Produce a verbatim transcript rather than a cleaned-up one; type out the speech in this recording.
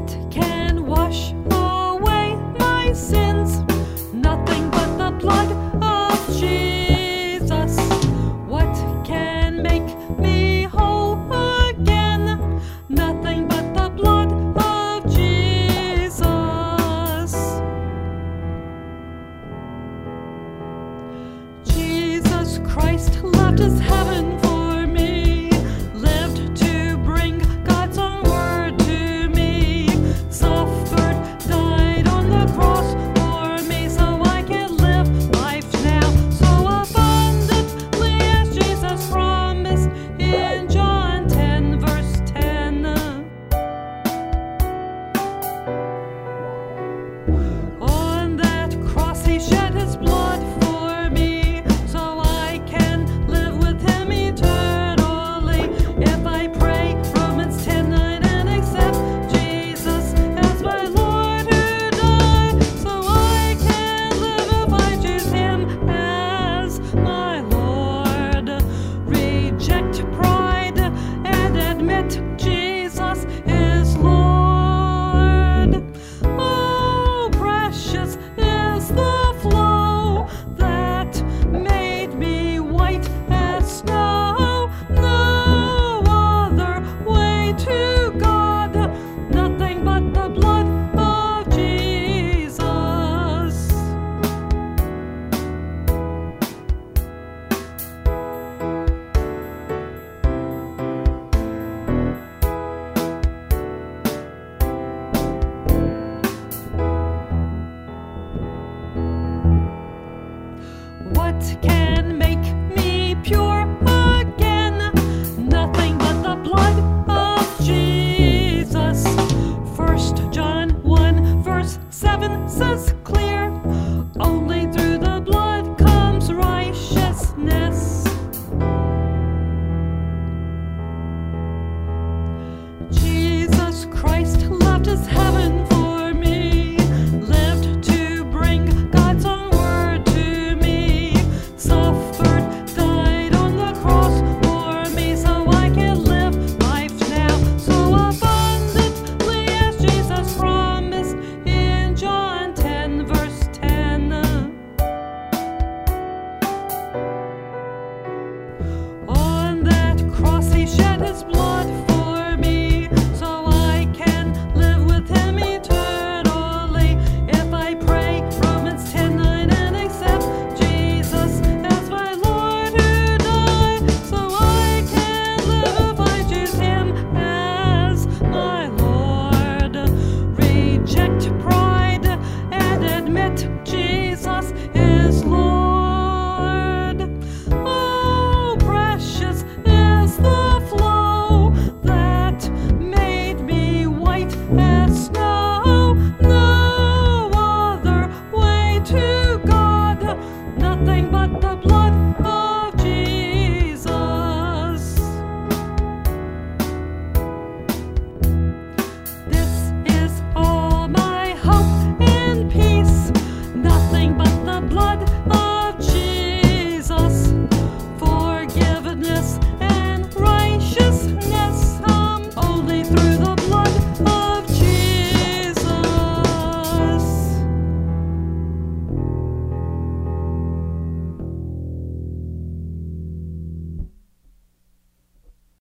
can wash away my sins? Nothing but the blood of Jesus. What can make me whole again? Nothing but the blood of Jesus. Jesus Christ left his heaven for me, lived to bring God's own word to me, suffered, died on the cross for me, so I can live life now so abundantly as Jesus promised in John ten verse ten. On that cross he shed his blood for me, so I can live with him eternally. If I pray Romans ten nine and accept Jesus as my Lord who died, so I can live if I choose him as my Lord. Reject pride and admit